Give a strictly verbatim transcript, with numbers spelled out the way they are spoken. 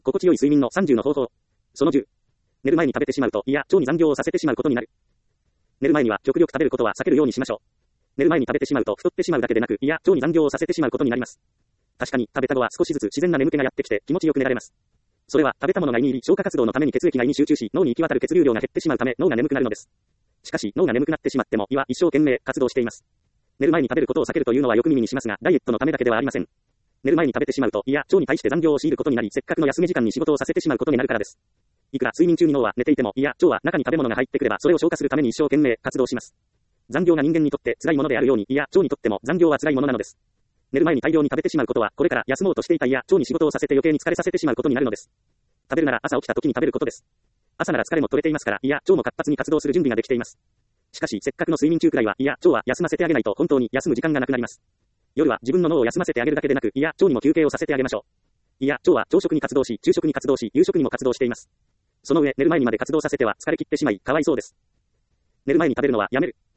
心地よい睡眠のさんじゅうの方法。そのじゅう。寝る前に食べてしまうと胃や腸に残業をさせてしまうことになる。寝る前には極力食べることは避けるようにしましょう。寝る前に食べてしまうと太ってしまうだけでなく胃や腸に残業をさせてしまうことになります。確かに食べた後は少しずつ自然な眠気がやってきて気持ちよく寝られます。それは食べたものが胃に入り消化活動のために血液が胃に集中し脳に行き渡る血流量が減ってしまうため脳が眠くなるのです。しかし脳が眠くなってしまっても胃は一生懸命活動しています。寝る前に食べることを避けるというのはよく耳にしますが、ダイエットのためだけではありません。寝る前に食べてしまうと胃や腸に対して残業を強いることになり、せっかくの休み時間に仕事をさせてしまうことになるからです。いくら睡眠中に脳は寝ていても胃や腸は中に食べ物が入ってくればそれを消化するために一生懸命活動します。残業が人間にとって辛いものであるように胃や腸にとっても残業は辛いものなのです。寝る前に大量に食べてしまうことはこれから休もうとしていた胃や腸に仕事をさせて余計に疲れさせてしまうことになるのです。食べるなら朝起きた時に食べることです。朝なら疲れも取れていますから胃や腸も活発に活動する準備ができています。しかしせっかくの睡眠中くらいは胃や腸は休ませてあげないと本当に休む時間がなくなります。夜は自分の脳を休ませてあげるだけでなく胃や腸にも休憩をさせてあげましょう。胃や腸は朝食に活動し、昼食に活動し、夕食にも活動しています。その上寝る前にまで活動させては疲れ切ってしまいかわいそうです。寝る前に食べるのはやめる。